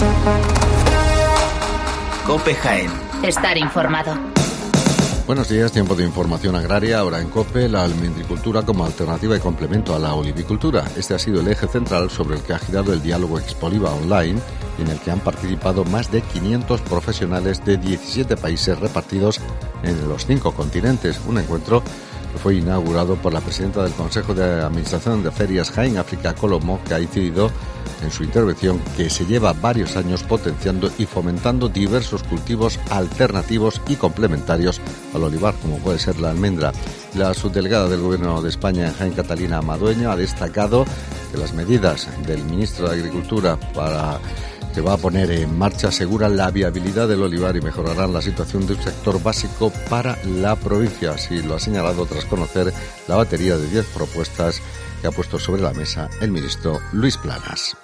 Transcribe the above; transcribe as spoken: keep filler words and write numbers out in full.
COPE Jaén. Estar informado. Buenos días, tiempo de información agraria. Ahora en COPE, la almendricultura como alternativa y complemento a la olivicultura. Este ha sido el eje central sobre el que ha girado el diálogo Expoliva Online, en el que han participado más de quinientos profesionales de diecisiete países repartidos en los cinco continentes. Un encuentro que fue inaugurado por la presidenta del Consejo de Administración de Ferias Jaén África Colomo, que ha incidido en su intervención que se lleva varios años potenciando y fomentando diversos cultivos alternativos y complementarios al olivar, como puede ser la almendra. La subdelegada del Gobierno de España en Jaén, Catalina Madueño, ha destacado que las medidas del ministro de Agricultura para que va a poner en marcha aseguran la viabilidad del olivar y mejorarán la situación de un sector básico para la provincia. Así lo ha señalado tras conocer la batería de diez propuestas que ha puesto sobre la mesa el ministro Luis Planas.